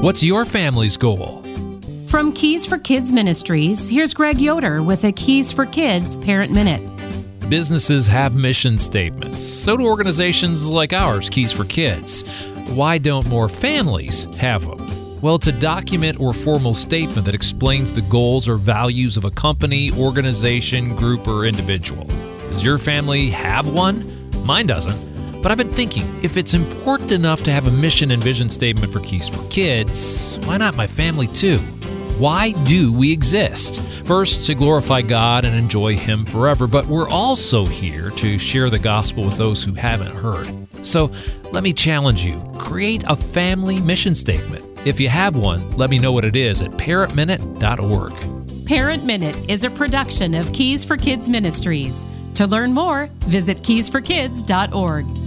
What's your family's goal? From Keys for Kids Ministries, here's Greg Yoder with a Keys for Kids Parent Minute. Businesses have mission statements. So do organizations like ours, Keys for Kids. Why don't more families have them? Well, it's a document or formal statement that explains the goals or values of a company, organization, group, or individual. Does your family have one? Mine doesn't. But I've been thinking, if it's important enough to have a mission and vision statement for Keys for Kids, why not my family too? Why do we exist? First, to glorify God and enjoy Him forever, but we're also here to share the gospel with those who haven't heard. So let me challenge you. Create a family mission statement. If you have one, let me know what it is at parentminute.org. Parent Minute is a production of Keys for Kids Ministries. To learn more, visit keysforkids.org.